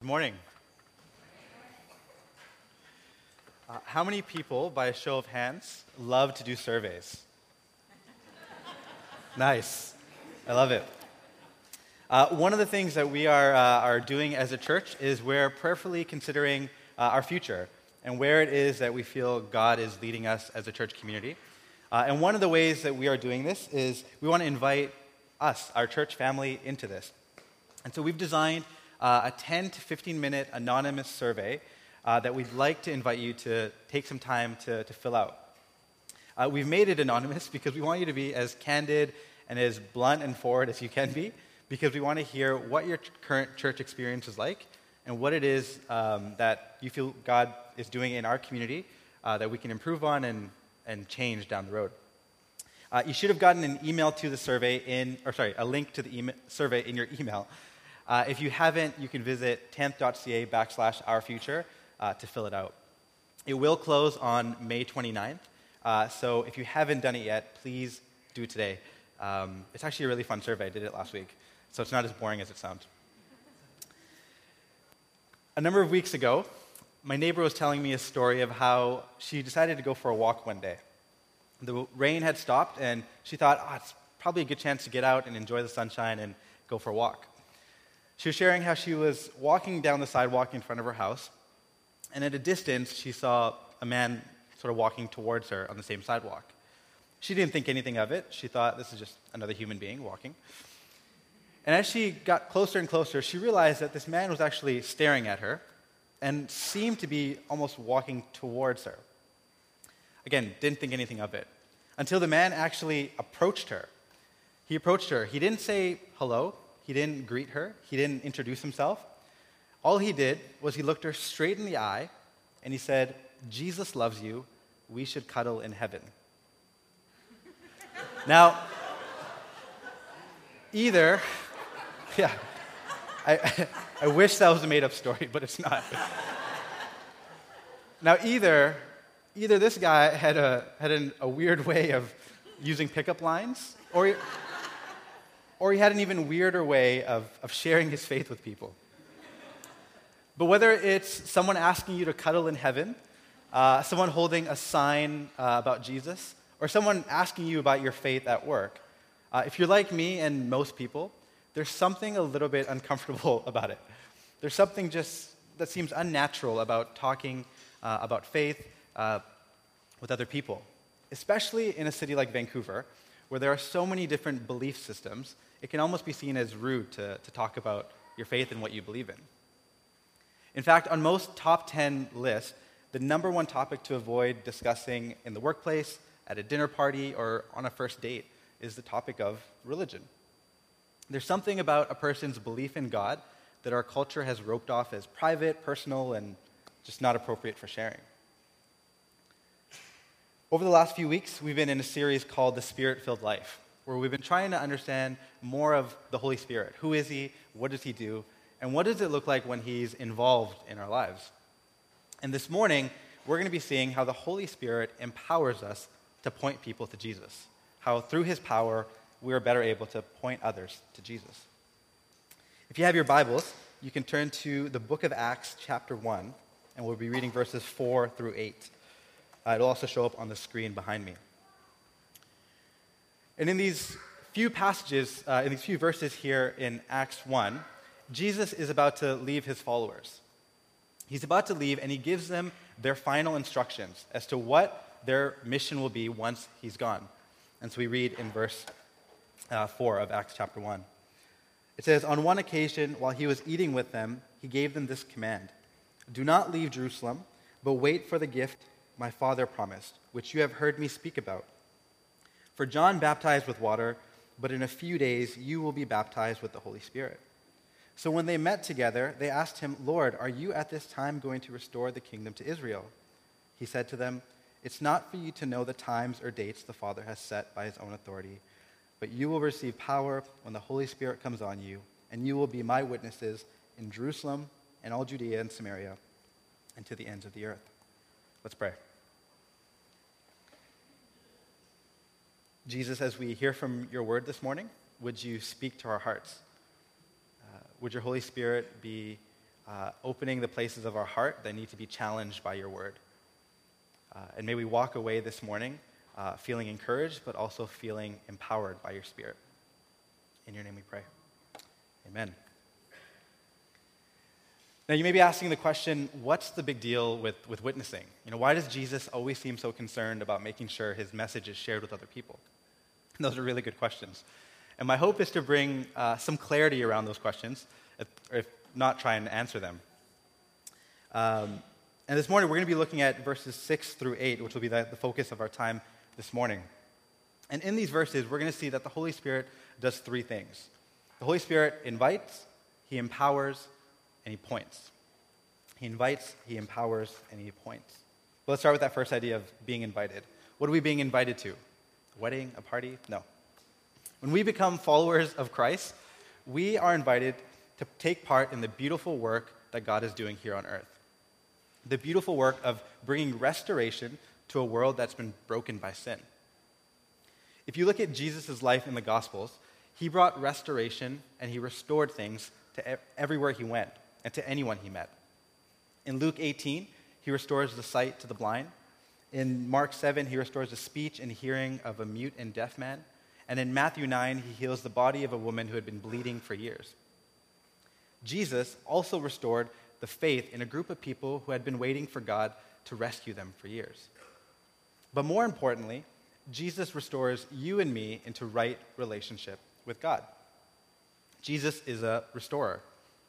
morning. How many people, by a show of hands, love to do surveys? Nice. I love it. One of the things that we are doing as a church is we're prayerfully considering our future and where it is that we feel God is leading us as a church community. And one of the ways that we are doing this is we want to invite us, our church family, into this. And so we've designed a 10 to 15-minute anonymous survey that we'd like to invite you to take some time to fill out. We've made it anonymous because we want you to be as candid and as blunt and forward as you can be, because we want to hear what your current church experience is like and what it is that you feel God is doing in our community that we can improve on and change down the road. You should have gotten an email to the survey a link to the survey in your email. If you haven't, you can visit tenth.ca/ourfuture to fill it out. It will close on May 29th, so if you haven't done it yet, please do it today. It's actually a really fun survey. I did it last week, so it's not as boring as it sounds. A number of weeks ago, my neighbor was telling me a story of how she decided to go for a walk one day. The rain had stopped, and she thought, it's probably a good chance to get out and enjoy the sunshine and go for a walk. She was sharing how she was walking down the sidewalk in front of her house, and at a distance, she saw a man sort of walking towards her on the same sidewalk. She didn't think anything of it. She thought, this is just another human being walking. And as she got closer and closer, she realized that this man was actually staring at her and seemed to be almost walking towards her. Again, didn't think anything of it, until the man actually approached her. He approached her. He didn't say hello. He didn't greet her. He didn't introduce himself. All he did was he looked her straight in the eye, and he said, "Jesus loves you. We should cuddle in heaven." Now, I wish that was a made-up story, but it's not. Now, either this guy had a weird way of using pickup lines, or he had an even weirder way of sharing his faith with people. But whether it's someone asking you to cuddle in heaven, someone holding a sign about Jesus, or someone asking you about your faith at work, if you're like me and most people, there's something a little bit uncomfortable about it. There's something just that seems unnatural about talking about faith with other people, especially in a city like Vancouver, where there are so many different belief systems. It can almost be seen as rude to talk about your faith and what you believe in. In fact, on most top 10 lists, the number one topic to avoid discussing in the workplace, at a dinner party, or on a first date is the topic of religion. There's something about a person's belief in God that our culture has roped off as private, personal, and just not appropriate for sharing. Over the last few weeks, we've been in a series called The Spirit-Filled Life, where we've been trying to understand more of the Holy Spirit. Who is he? What does he do? And what does it look like when he's involved in our lives? And this morning, we're going to be seeing how the Holy Spirit empowers us to point people to Jesus. How through his power, we are better able to point others to Jesus. If you have your Bibles, you can turn to the book of Acts, chapter 1, and we'll be reading verses 4 through 8. It'll also show up on the screen behind me. And in these few passages, in these few verses here in Acts 1, Jesus is about to leave his followers. He's about to leave, and he gives them their final instructions as to what their mission will be once he's gone. And so we read in verse 4 of Acts chapter 1. It says, "On one occasion, while he was eating with them, he gave them this command: 'Do not leave Jerusalem, but wait for the gift my Father promised, which you have heard me speak about. For John baptized with water, but in a few days you will be baptized with the Holy Spirit.' So when they met together, they asked him, 'Lord, are you at this time going to restore the kingdom to Israel?' He said to them, 'It's not for you to know the times or dates the Father has set by his own authority, but you will receive power when the Holy Spirit comes on you, and you will be my witnesses in Jerusalem and all Judea and Samaria and to the ends of the earth.'" Let's pray. Jesus, as we hear from your word this morning, would you speak to our hearts? Would your Holy Spirit be opening the places of our heart that need to be challenged by your word. And may we walk away this morning feeling encouraged, but also feeling empowered by your Spirit. In your name we pray. Amen. Now, you may be asking the question, what's the big deal with witnessing? Why does Jesus always seem so concerned about making sure his message is shared with other people? And those are really good questions. And my hope is to bring some clarity around those questions, if not try and answer them. And this morning, we're going to be looking at verses 6 through 8, which will be the focus of our time this morning. And in these verses, we're going to see that the Holy Spirit does three things. The Holy Spirit invites, he empowers, and he points. He invites, he empowers, and he points. Well, let's start with that first idea of being invited. What are we being invited to? A wedding? A party? No. When we become followers of Christ, we are invited to take part in the beautiful work that God is doing here on earth. The beautiful work of bringing restoration to a world that's been broken by sin. If you look at Jesus' life in the Gospels, he brought restoration and he restored things to everywhere he went and to anyone he met. In Luke 18, he restores the sight to the blind. In Mark 7, he restores the speech and hearing of a mute and deaf man. And in Matthew 9, he heals the body of a woman who had been bleeding for years. Jesus also restored the faith in a group of people who had been waiting for God to rescue them for years. But more importantly, Jesus restores you and me into right relationship with God. Jesus is a restorer.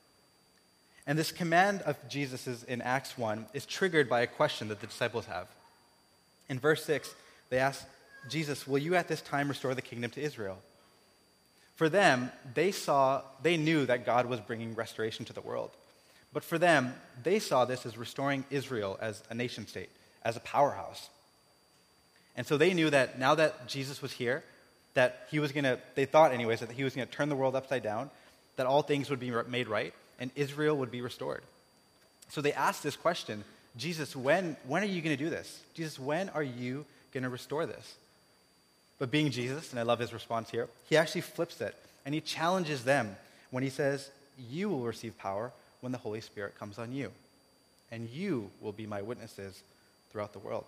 And this command of Jesus' in Acts 1 is triggered by a question that the disciples have. In verse 6, they ask, Jesus, will you at this time restore the kingdom to Israel? For them, they knew that God was bringing restoration to the world. But for them, they saw this as restoring Israel as a nation state, as a powerhouse. And so they knew that now that Jesus was here, that they thought anyways, that he was going to turn the world upside down, that all things would be made right, and Israel would be restored. So they asked this question, Jesus, when are you going to do this? Jesus, when are you going to restore this? But being Jesus, and I love his response here, he actually flips it, and he challenges them when he says, you will receive power when the Holy Spirit comes on you, and you will be my witnesses throughout the world.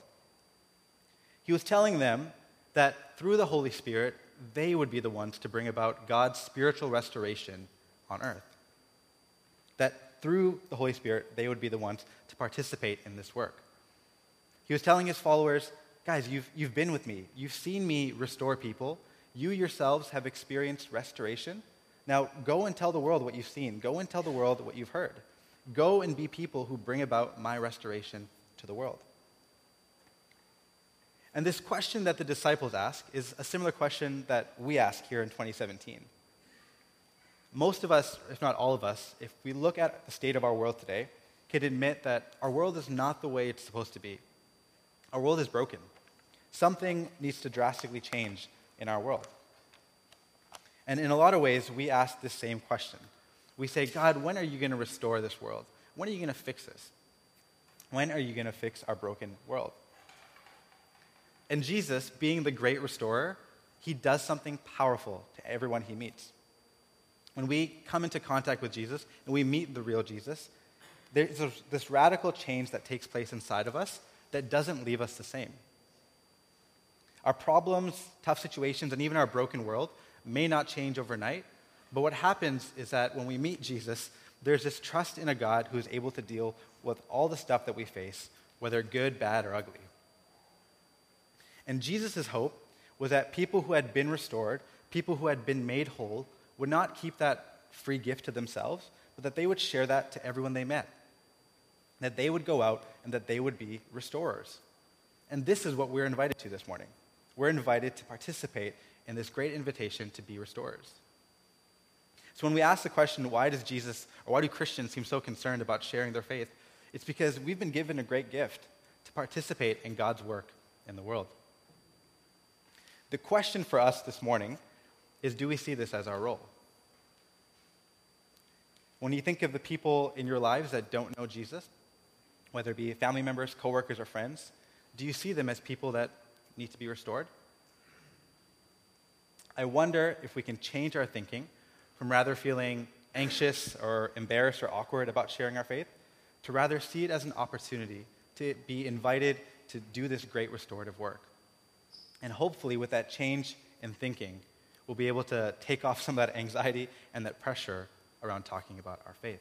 He was telling them that through the Holy Spirit, they would be the ones to bring about God's spiritual restoration on earth. That through the Holy Spirit, they would be the ones to participate in this work. He was telling his followers, guys, you've been with me. You've seen me restore people. You yourselves have experienced restoration. Now go and tell the world what you've seen. Go and tell the world what you've heard. Go and be people who bring about my restoration to the world. And this question that the disciples ask is a similar question that we ask here in 2017. Most of us, if not all of us, if we look at the state of our world today, can admit that our world is not the way it's supposed to be. Our world is broken. Something needs to drastically change in our world. And in a lot of ways, we ask this same question. We say, God, when are you going to restore this world? When are you going to fix this? When are you going to fix our broken world? And Jesus, being the great restorer, he does something powerful to everyone he meets. When we come into contact with Jesus and we meet the real Jesus, there's this radical change that takes place inside of us that doesn't leave us the same. Our problems, tough situations, and even our broken world may not change overnight, but what happens is that when we meet Jesus, there's this trust in a God who is able to deal with all the stuff that we face, whether good, bad, or ugly. And Jesus' hope was that people who had been restored, people who had been made whole, would not keep that free gift to themselves, but that they would share that to everyone they met. That they would go out and that they would be restorers. And this is what we're invited to this morning. We're invited to participate in this great invitation to be restorers. So when we ask the question, why do Christians seem so concerned about sharing their faith? It's because we've been given a great gift to participate in God's work in the world. The question for us this morning is, do we see this as our role? When you think of the people in your lives that don't know Jesus, whether it be family members, coworkers, or friends, do you see them as people that need to be restored? I wonder if we can change our thinking from rather feeling anxious or embarrassed or awkward about sharing our faith, to rather see it as an opportunity to be invited to do this great restorative work. And hopefully, with that change in thinking, we'll be able to take off some of that anxiety and that pressure around talking about our faith.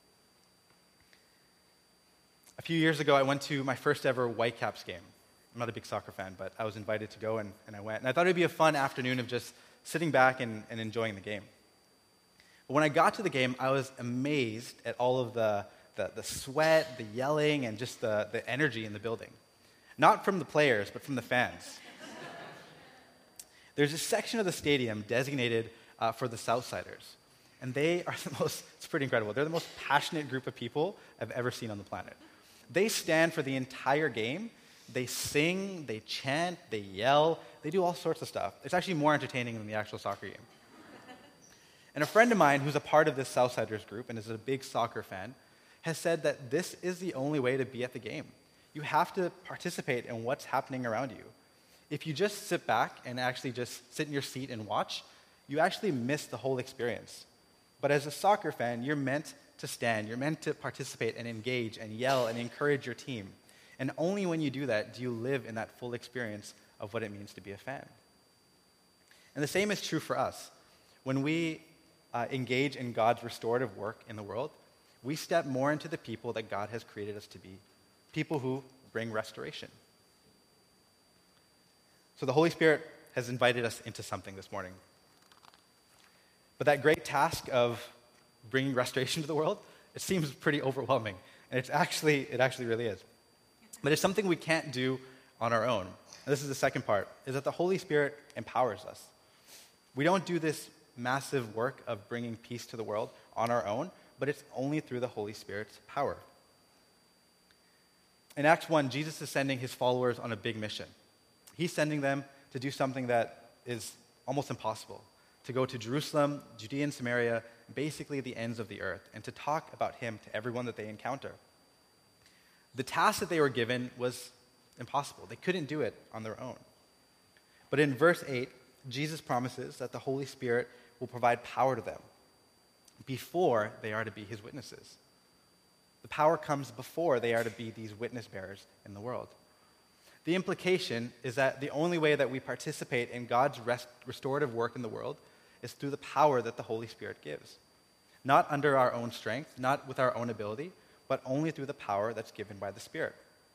A few years ago, I went to my first ever Whitecaps game. I'm not a big soccer fan, but I was invited to go, and I went. And I thought it would be a fun afternoon of just sitting back and enjoying the game. But when I got to the game, I was amazed at all of the sweat, the yelling, and just the energy in the building. Not from the players, but from the fans. There's a section of the stadium designated for the Southsiders. And they are it's pretty incredible. They're the most passionate group of people I've ever seen on the planet. They stand for the entire game. They sing, they chant, they yell, they do all sorts of stuff. It's actually more entertaining than the actual soccer game. And a friend of mine who's a part of this Southsiders group and is a big soccer fan has said that this is the only way to be at the game. You have to participate in what's happening around you. If you just sit back and actually just sit in your seat and watch, you actually miss the whole experience. But as a soccer fan, you're meant to stand, you're meant to participate and engage and yell and encourage your team. And only when you do that do you live in that full experience of what it means to be a fan. And the same is true for us. When we engage in God's restorative work in the world, we step more into the people that God has created us to be, people who bring restoration. So the Holy Spirit has invited us into something this morning. But that great task of bringing restoration to the world, it seems pretty overwhelming. And it actually really is. But it's something we can't do on our own. And this is the second part, is that the Holy Spirit empowers us. We don't do this massive work of bringing peace to the world on our own, but it's only through the Holy Spirit's power. In Acts 1, Jesus is sending his followers on a big mission. He's sending them to do something that is almost impossible, to go to Jerusalem, Judea and Samaria, basically the ends of the earth, and to talk about him to everyone that they encounter. The task that they were given was impossible. They couldn't do it on their own. But in verse 8, Jesus promises that the Holy Spirit will provide power to them before they are to be his witnesses. The power comes before they are to be these witness bearers in the world. The implication is that the only way that we participate in God's restorative work in the world is through the power that the Holy Spirit gives. Not under our own strength, not with our own ability, but only through the power that's given by the Spirit.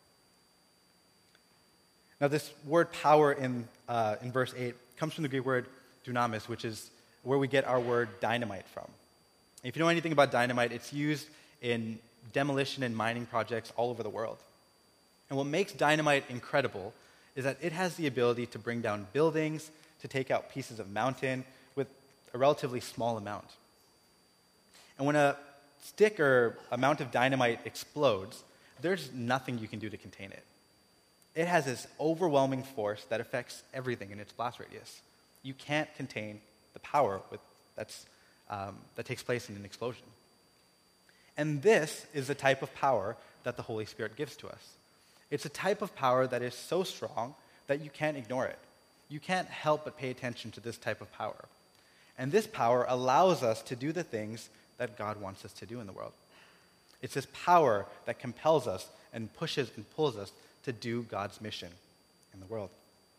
Now, this word power in verse 8 comes from the Greek word dunamis, which is where we get our word dynamite from. If you know anything about dynamite, it's used in demolition and mining projects all over the world. And what makes dynamite incredible is that it has the ability to bring down buildings, to take out pieces of mountain with a relatively small amount. And when a stick or amount of dynamite explodes, there's nothing you can do to contain it. It has this overwhelming force that affects everything in its blast radius. You can't contain the power that takes place in an explosion. And this is the type of power that the Holy Spirit gives to us. It's a type of power that is so strong that you can't ignore it. You can't help but pay attention to this type of power. And this power allows us to do the things that God wants us to do in the world. It's this power that compels us and pushes and pulls us to do God's mission in the world.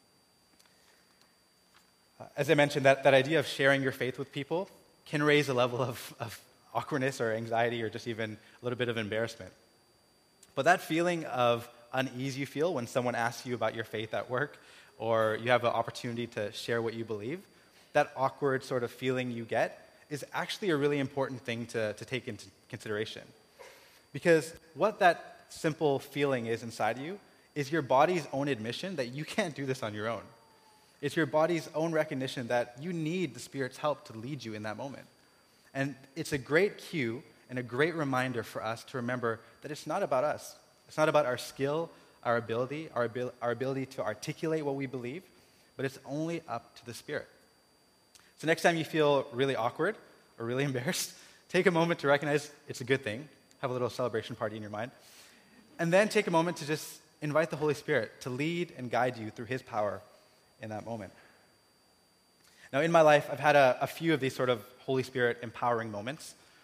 As I mentioned, that idea of sharing your faith with people can raise a level of awkwardness or anxiety or just even a little bit of embarrassment. But that feeling of unease you feel when someone asks you about your faith at work or you have an opportunity to share what you believe, that awkward sort of feeling you get is actually a really important thing to take into consideration. Because what that simple feeling is inside you is your body's own admission that you can't do this on your own. It's your body's own recognition that you need the Spirit's help to lead you in that moment. And it's a great cue and a great reminder for us to remember that it's not about us. It's not about our skill, our ability to articulate what we believe, but it's only up to the Spirit. So next time you feel really awkward or really embarrassed, take a moment to recognize it's a good thing. Have a little celebration party in your mind. And then take a moment to just invite the Holy Spirit to lead and guide you through his power in that moment. Now, in my life, I've had a few of these sort of Holy Spirit empowering moments.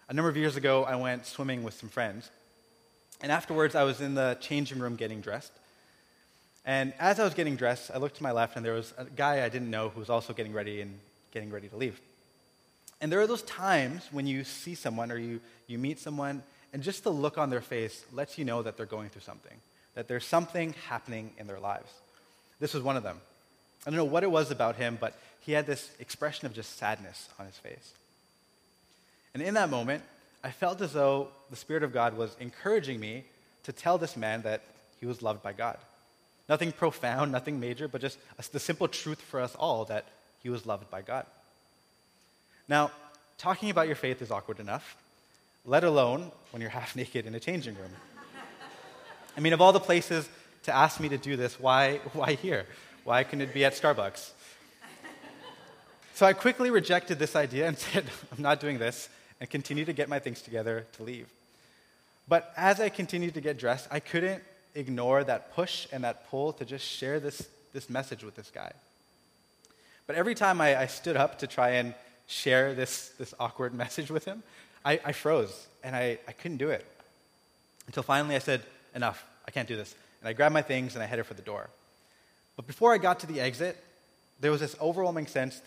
A number of years ago, I went swimming with some friends. And afterwards, I was in the changing room getting dressed. And as I was getting dressed, I looked to my left, and there was a guy I didn't know who was also getting ready to leave. And there are those times when you see someone or you meet someone, and just the look on their face lets you know that they're going through something, that there's something happening in their lives. This was one of them. I don't know what it was about him, but he had this expression of just sadness on his face. And in that moment, I felt as though the Spirit of God was encouraging me to tell this man that he was loved by God. Nothing profound, nothing major, but just the simple truth for us all that he was loved by God. Now, talking about your faith is awkward enough, let alone when you're half naked in a changing room. I mean, of all the places to ask me to do this, why here? Why couldn't it be at Starbucks? So I quickly rejected this idea and said, I'm not doing this, and continued to get my things together to leave. But as I continued to get dressed, I couldn't ignore that push and that pull to just share this message with this guy. But every time I stood up to try and share this awkward message with him, I froze, and I couldn't do it. Until finally I said, enough, I can't do this. And I grabbed my things and I headed for the door. But before I got to the exit, there was this overwhelming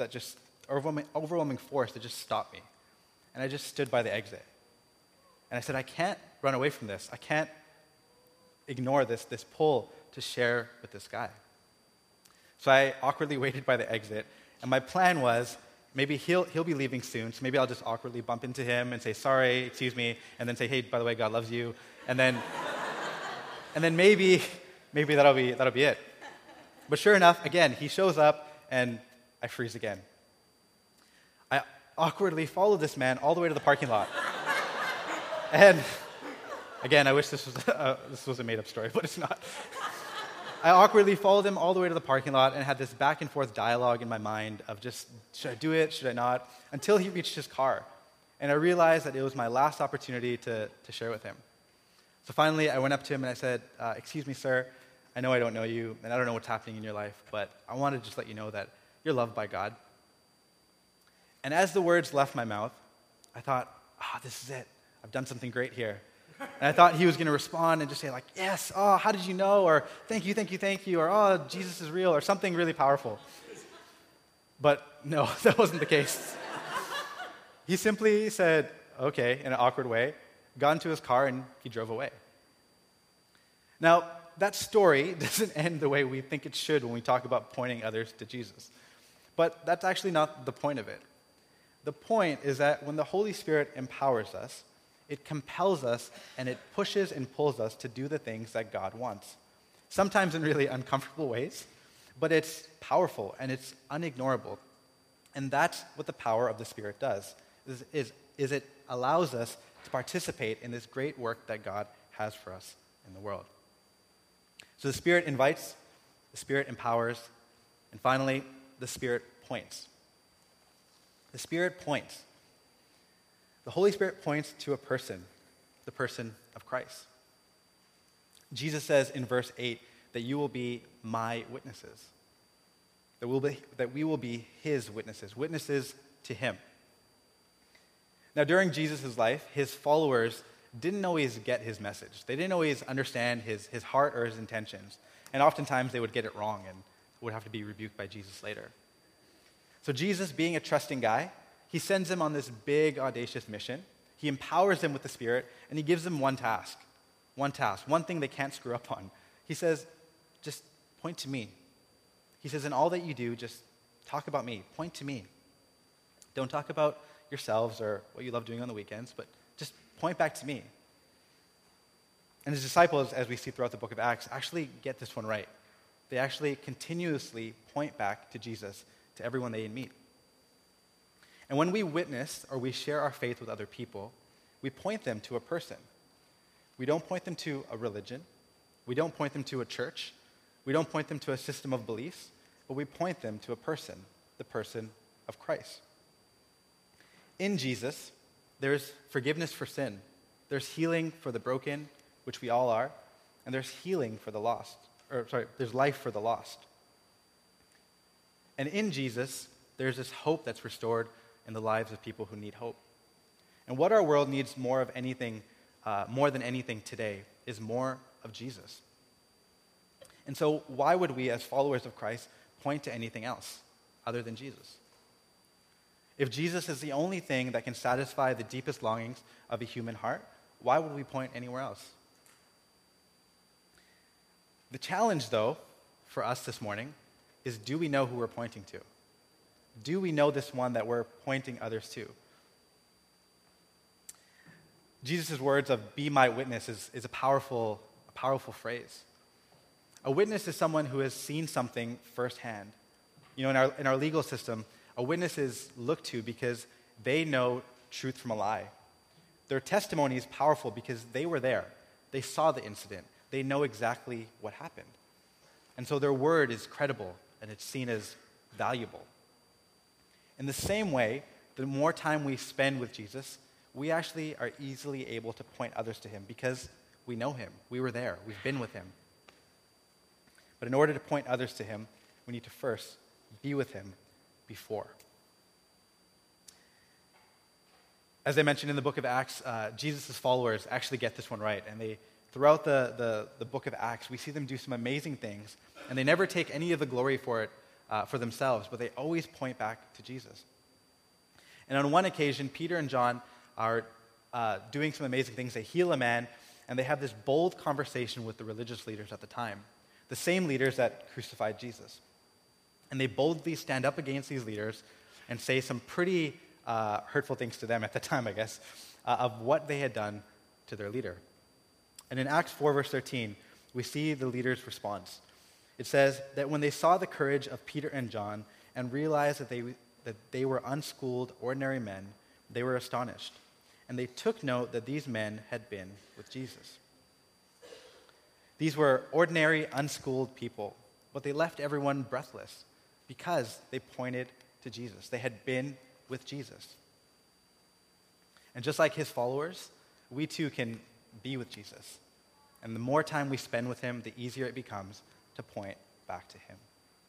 force that just stopped me. And I just stood by the exit. And I said, I can't run away from this. I can't ignore this pull to share with this guy. So I awkwardly waited by the exit, and my plan was, maybe he'll be leaving soon, so maybe I'll just awkwardly bump into him and say, sorry, excuse me, and then say, hey, by the way, God loves you, and then maybe that'll be it. But sure enough, again, he shows up, and I freeze again. I awkwardly follow this man all the way to the parking lot. And again, I wish this was a made-up story, but it's not. I awkwardly followed him all the way to the parking lot and had this back and forth dialogue in my mind of just, should I do it, should I not, until he reached his car. And I realized that it was my last opportunity to share with him. So finally, I went up to him and I said, excuse me, sir, I know I don't know you, and I don't know what's happening in your life, but I want to just let you know that you're loved by God. And as the words left my mouth, I thought, this is it. I've done something great here. And I thought he was going to respond and just say like, yes, how did you know? Or thank you, or Jesus is real, or something really powerful. But no, that wasn't the case. He simply said, okay, in an awkward way, got into his car, and he drove away. Now, that story doesn't end the way we think it should when we talk about pointing others to Jesus. But that's actually not the point of it. The point is that when the Holy Spirit empowers us, it compels us and it pushes and pulls us to do the things that God wants. Sometimes in really uncomfortable ways, but it's powerful and it's unignorable. And that's what the power of the Spirit does, is it allows us to participate in this great work that God has for us in the world. So the Spirit invites, the Spirit empowers, and finally, the Spirit points. The Spirit points. The Holy Spirit points to a person, the person of Christ. Jesus says in verse 8 that you will be my witnesses, that we will be his witnesses to him. Now, during Jesus' life, his followers didn't always get his message. They didn't always understand his heart or his intentions. And oftentimes they would get it wrong and would have to be rebuked by Jesus later. So Jesus, being a trusting guy, he sends them on this big, audacious mission. He empowers them with the Spirit, and he gives them one task, one thing they can't screw up on. He says, just point to me. He says, in all that you do, just talk about me. Point to me. Don't talk about yourselves or what you love doing on the weekends, but just point back to me. And his disciples, as we see throughout the book of Acts, actually get this one right. They actually continuously point back to Jesus, to everyone they meet. And when we witness or we share our faith with other people, we point them to a person. We don't point them to a religion. We don't point them to a church. We don't point them to a system of beliefs, but we point them to a person, the person of Christ. In Jesus, there's forgiveness for sin. There's healing for the broken, which we all are, and there's healing for the lost. There's life for the lost. And in Jesus, there's this hope that's restored in the lives of people who need hope. And what our world needs more than anything today is more of Jesus. And so why would we, as followers of Christ, point to anything else other than Jesus? If Jesus is the only thing that can satisfy the deepest longings of a human heart, why would we point anywhere else? The challenge, though, for us this morning is, do we know who we're pointing to? Do we know this one that we're pointing others to? Jesus' words of "be my witness" is a powerful phrase. A witness is someone who has seen something firsthand. In our legal system, a witness is looked to because they know truth from a lie. Their testimony is powerful because they were there. They saw the incident. They know exactly what happened. And so their word is credible and it's seen as valuable. In the same way, the more time we spend with Jesus, we actually are easily able to point others to him because we know him. We were there. We've been with him. But in order to point others to him, we need to first be with him before. As I mentioned in the book of Acts, Jesus' followers actually get this one right. And throughout the book of Acts, we see them do some amazing things. And they never take any of the glory for it for themselves, but they always point back to Jesus. And on one occasion, Peter and John are doing some amazing things. They heal a man, and they have this bold conversation with the religious leaders at the time, the same leaders that crucified Jesus. And they boldly stand up against these leaders and say some pretty hurtful things to them at the time, I guess, of what they had done to their leader. And in Acts 4, verse 13, we see the leader's response. It says that when they saw the courage of Peter and John and realized that they were unschooled, ordinary men, they were astonished. And they took note that these men had been with Jesus. These were ordinary, unschooled people, but they left everyone breathless because they pointed to Jesus. They had been with Jesus. And just like his followers, we too can be with Jesus. And the more time we spend with him, the easier it becomes to point back to him.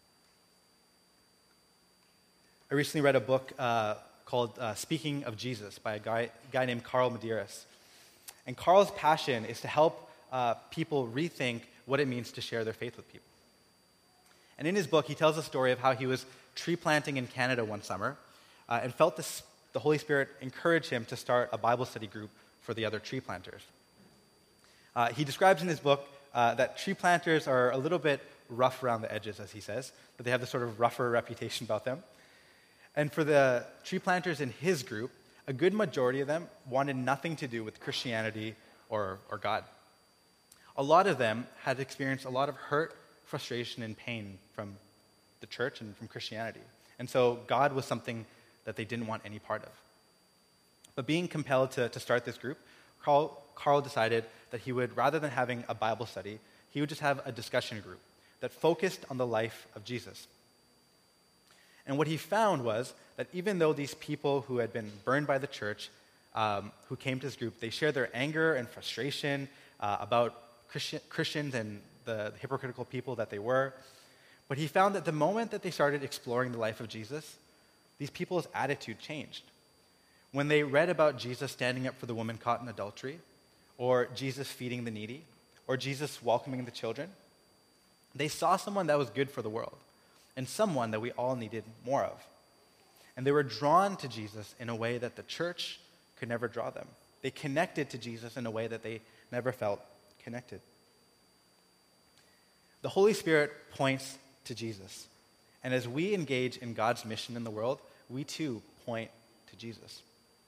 I recently read a book called Speaking of Jesus by a guy named Carl Medeiros. And Carl's passion is to help people rethink what it means to share their faith with people. And in his book, he tells a story of how he was tree planting in Canada one summer and felt the Holy Spirit encourage him to start a Bible study group for the other tree planters. He describes in his book that tree planters are a little bit rough around the edges, as he says, that they have this sort of rougher reputation about them. And for the tree planters in his group, a good majority of them wanted nothing to do with Christianity or God. A lot of them had experienced a lot of hurt, frustration, and pain from the church and from Christianity. And so God was something that they didn't want any part of. But being compelled to start this group, Carl decided that he would, rather than having a Bible study, he would just have a discussion group that focused on the life of Jesus. And what he found was that even though these people who had been burned by the church, who came to this group, they shared their anger and frustration about Christians and the hypocritical people that they were. But he found that the moment that they started exploring the life of Jesus, these people's attitude changed. When they read about Jesus standing up for the woman caught in adultery, or Jesus feeding the needy, or Jesus welcoming the children, they saw someone that was good for the world, and someone that we all needed more of. And they were drawn to Jesus in a way that the church could never draw them. They connected to Jesus in a way that they never felt connected. The Holy Spirit points to Jesus. And as we engage in God's mission in the world, we too point to Jesus.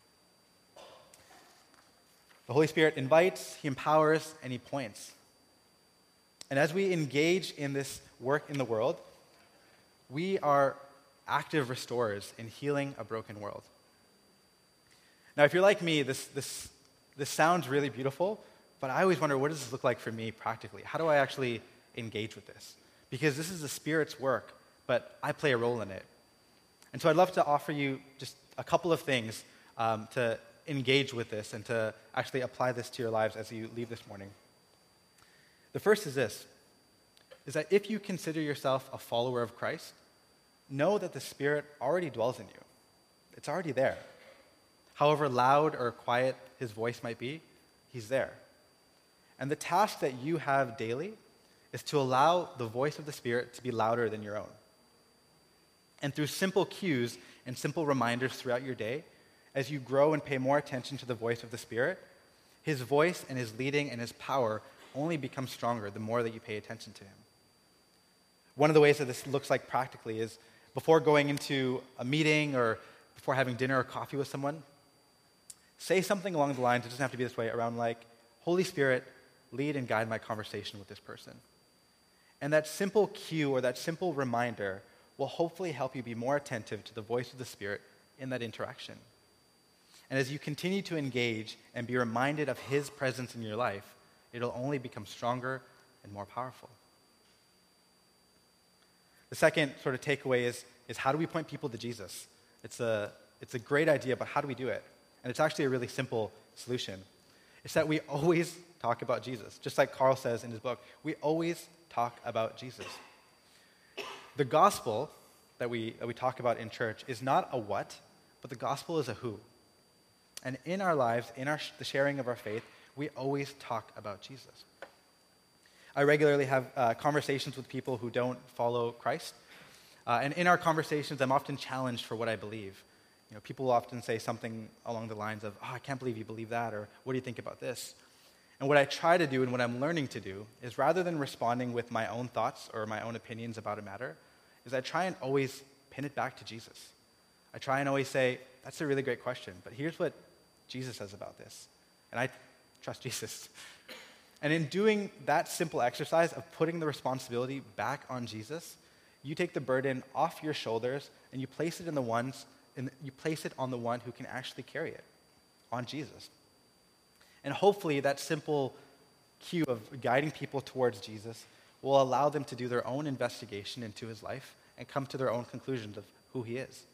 The Holy Spirit invites, he empowers, and he points. And as we engage in this work in the world, we are active restorers in healing a broken world. Now, if you're like me, this sounds really beautiful, but I always wonder, what does this look like for me practically? How do I actually engage with this? Because this is the Spirit's work, but I play a role in it. And so I'd love to offer you just a couple of things to engage with this and to actually apply this to your lives as you leave this morning. The first is this, is that if you consider yourself a follower of Christ, know that the Spirit already dwells in you. It's already there. However loud or quiet his voice might be, he's there. And the task that you have daily is to allow the voice of the Spirit to be louder than your own. And through simple cues and simple reminders throughout your day, as you grow and pay more attention to the voice of the Spirit, his voice and his leading and his power only become stronger the more that you pay attention to him. One of the ways that this looks like practically is before going into a meeting or before having dinner or coffee with someone, say something along the lines, it doesn't have to be this way, around like, Holy Spirit, lead and guide my conversation with this person. And that simple cue or that simple reminder will hopefully help you be more attentive to the voice of the Spirit in that interaction. And as you continue to engage and be reminded of his presence in your life, it'll only become stronger and more powerful. The second sort of takeaway is how do we point people to Jesus? It's a great idea, but how do we do it? And it's actually a really simple solution. It's that we always talk about Jesus. Just like Carl says in his book, we always talk about Jesus. The gospel that we talk about in church is not a what, but the gospel is a who. And in our lives, in the sharing of our faith, we always talk about Jesus. I regularly have conversations with people who don't follow Christ. And in our conversations, I'm often challenged for what I believe. You know, people will often say something along the lines of, I can't believe you believe that, or what do you think about this? And what I try to do and what I'm learning to do is rather than responding with my own thoughts or my own opinions about a matter, is I try and always pin it back to Jesus. I try and always say, that's a really great question, but here's what Jesus says about this. And I trust Jesus. And in doing that simple exercise of putting the responsibility back on Jesus, you take the burden off your shoulders and you place it on the one who can actually carry it, on Jesus. And hopefully that simple cue of guiding people towards Jesus will allow them to do their own investigation into his life and come to their own conclusions of who he is.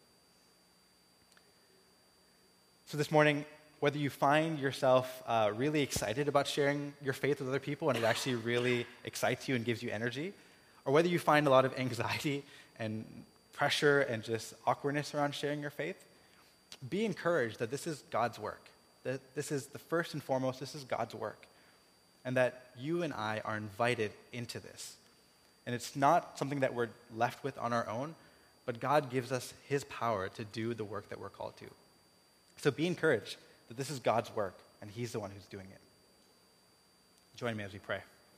So this morning, whether you find yourself really excited about sharing your faith with other people and it actually really excites you and gives you energy, or whether you find a lot of anxiety and pressure and just awkwardness around sharing your faith, be encouraged that this is God's work. That this is the first and foremost, this is God's work. And that you and I are invited into this. And it's not something that we're left with on our own, but God gives us his power to do the work that we're called to. So be encouraged that this is God's work, and he's the one who's doing it. Join me as we pray.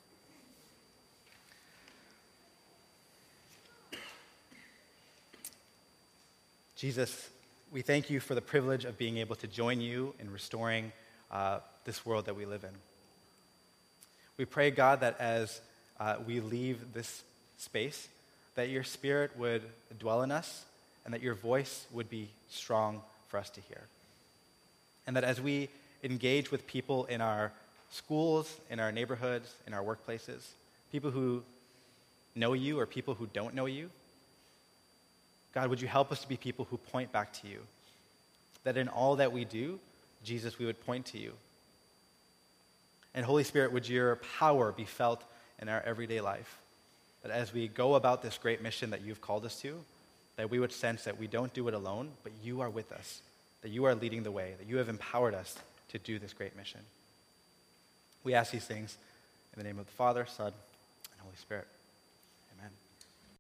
Jesus, we thank you for the privilege of being able to join you in restoring this world that we live in. We pray, God, that as we leave this space, that your Spirit would dwell in us and that your voice would be strong for us to hear. And that as we engage with people in our schools, in our neighborhoods, in our workplaces, people who know you or people who don't know you, God, would you help us to be people who point back to you? That in all that we do, Jesus, we would point to you. And Holy Spirit, would your power be felt in our everyday life? That as we go about this great mission that you've called us to, that we would sense that we don't do it alone, but you are with us, that you are leading the way, that you have empowered us to do this great mission. We ask these things in the name of the Father, Son, and Holy Spirit.